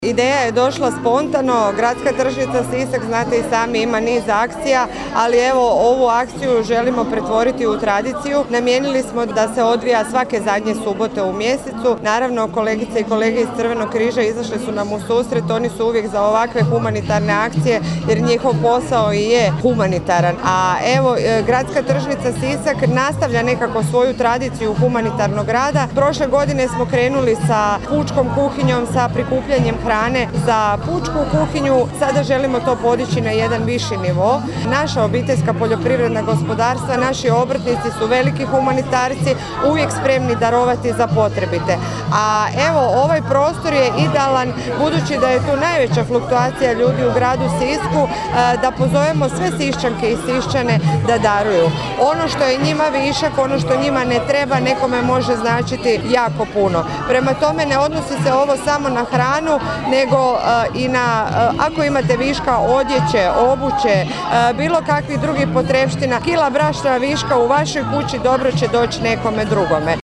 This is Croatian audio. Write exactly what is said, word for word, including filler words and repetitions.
Ideja je došla spontano, Gradska tržnica Sisak, znate i sami, ima niz akcija, ali evo ovu akciju želimo pretvoriti u tradiciju. Namijenili smo da se odvija svake zadnje subote u mjesecu. Naravno, kolegice i kolege iz Crvenog križa izašli su nam u susret, oni su uvijek za ovakve humanitarne akcije jer njihov posao i je humanitaran. A evo, Gradska tržnica Sisak nastavlja nekako svoju tradiciju humanitarnog rada. Prošle godine smo krenuli sa pučkom kuhinjom, sa prikupljanjem hrane za pučku kuhinju. Sada želimo to podići na jedan viši nivo. Naša obiteljska poljoprivredna gospodarstva, naši obrtnici su veliki humanitarci, uvijek spremni darovati za potrebite. A evo, ovaj prostor je idealan, budući da je tu najveća fluktuacija ljudi u gradu Sisku, da pozovemo sve Siščanke i Siščane da daruju. Ono što je njima višak, ono što njima ne treba, nekome može značiti jako puno. Prema tome, ne odnosi se ovo samo na hranu, nego i na, ako imate viška odjeće, obuće, bilo kakvih drugih potrepština, kila brašna viška u vašoj kući dobro će doći nekome drugome.